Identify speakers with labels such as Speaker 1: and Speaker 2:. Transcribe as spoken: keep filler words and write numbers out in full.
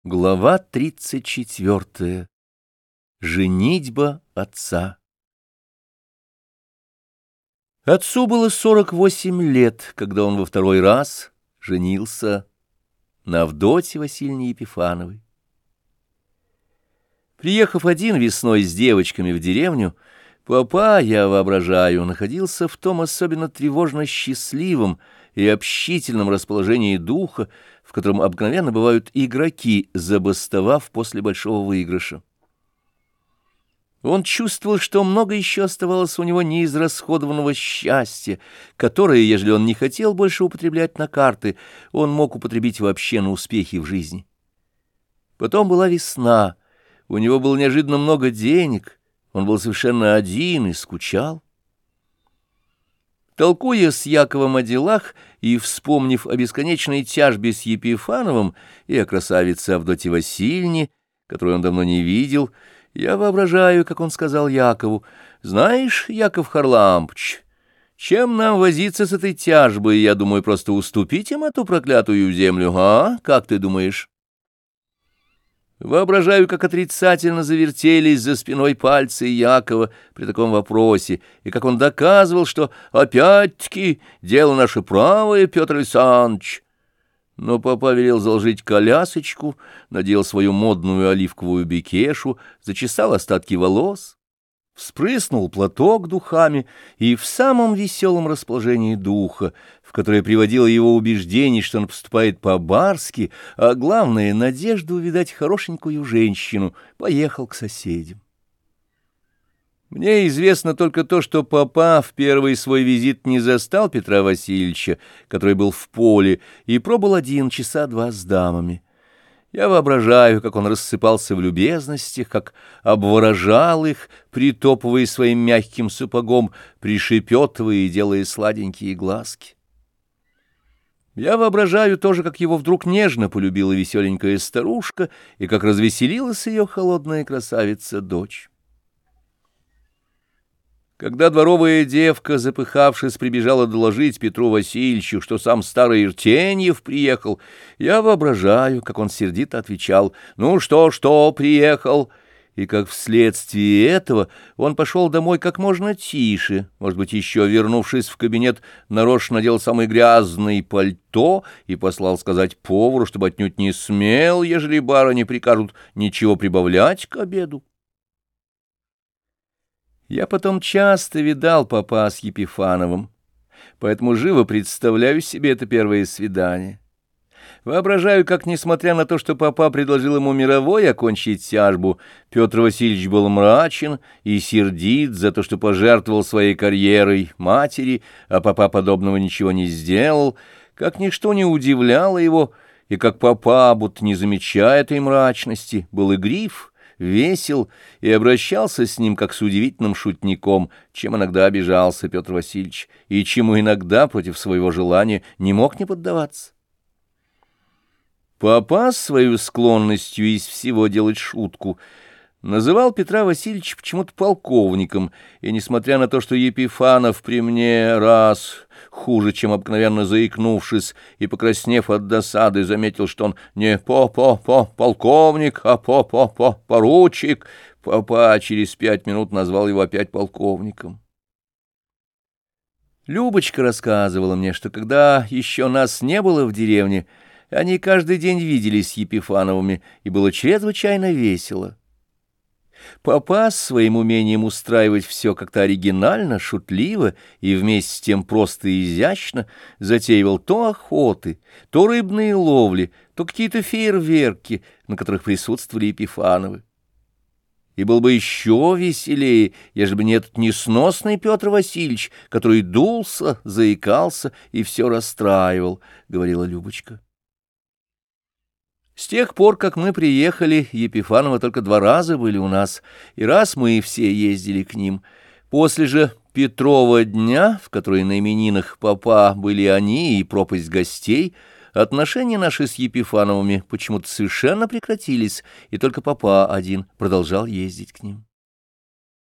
Speaker 1: Глава тридцать четвертая. Женитьба отца. Отцу было сорок восемь лет, когда он во второй раз женился на Авдотье Васильевне Епифановой. Приехав один весной с девочками в деревню, папа, я воображаю, находился в том особенно тревожно счастливом и общительном расположении духа, в котором обыкновенно бывают игроки, забастовав после большого выигрыша. Он чувствовал, что много еще оставалось у него неизрасходованного счастья, которое, ежели он не хотел больше употреблять на карты, он мог употребить вообще на успехи в жизни. Потом была весна, у него было неожиданно много денег, он был совершенно один и скучал. Толкуя с Яковом о делах и вспомнив о бесконечной тяжбе с Епифановым и о красавице Авдотье Васильевне, которую он давно не видел, я воображаю, как он сказал Якову: «Знаешь, Яков Харлампыч, чем нам возиться с этой тяжбой, я думаю, просто уступить им эту проклятую землю, а? Как ты думаешь?» Воображаю, как отрицательно завертелись за спиной пальцы Якова при таком вопросе, и как он доказывал, что опять-таки дело наше правое, Петр Александрович. Но папа велел заложить колясочку, надел свою модную оливковую бекешу, зачесал остатки волос, вспрыснул платок духами и в самом веселом расположении духа, в которое приводило его убеждение, что он поступает по-барски, а главное — надежду увидать хорошенькую женщину, поехал к соседям. Мне известно только то, что папа в первый свой визит не застал Петра Васильевича, который был в поле, и пробыл один часа два с дамами. Я воображаю, как он рассыпался в любезностях, как обворожал их, притопывая своим мягким сапогом, пришепетывая и делая сладенькие глазки. Я воображаю тоже, как его вдруг нежно полюбила веселенькая старушка и как развеселилась ее холодная красавица-дочь. Когда дворовая девка, запыхавшись, прибежала доложить Петру Васильевичу, что сам старый Иртеньев приехал, я воображаю, как он сердито отвечал: «Ну что, что, приехал?» И как вследствие этого он пошел домой как можно тише, может быть, еще вернувшись в кабинет, нарочно надел самый грязный пальто и послал сказать повару, чтобы отнюдь не смел, ежели барыне прикажут, ничего прибавлять к обеду. Я потом часто видал папа с Епифановым, поэтому живо представляю себе это первое свидание. Воображаю, как, несмотря на то, что папа предложил ему мировой окончить тяжбу, Петр Васильевич был мрачен и сердит за то, что пожертвовал своей карьерой матери, а папа подобного ничего не сделал, как ничто не удивляло его, и как папа, будто не замечая этой мрачности, был игрив, весел и обращался с ним как с удивительным шутником, чем иногда обижался Петр Васильевич, и чему иногда против своего желания не мог не поддаваться. Папа с своей склонностью из всего делать шутку называл Петра Васильевича почему-то полковником, и, несмотря на то, что Епифанов при мне раз, хуже, чем обыкновенно заикнувшись и покраснев от досады, заметил, что он не по-по-по-полковник, а по-по-по-поручик, папа через пять минут назвал его опять полковником. Любочка рассказывала мне, что когда еще нас не было в деревне, они каждый день виделись с Епифановыми, и было чрезвычайно весело. Папа с своим умением устраивать все как-то оригинально, шутливо и вместе с тем просто и изящно затеивал то охоты, то рыбные ловли, то какие-то фейерверки, на которых присутствовали Епифановы. И был бы еще веселее, ежели бы не этот несносный Петр Васильевич, который дулся, заикался и все расстраивал, — говорила Любочка. С тех пор, как мы приехали, Епифановы только два раза были у нас, и раз мы все ездили к ним. После же Петрова дня, в который на именинах папа были они и пропасть гостей, отношения наши с Епифановыми почему-то совершенно прекратились, и только папа один продолжал ездить к ним.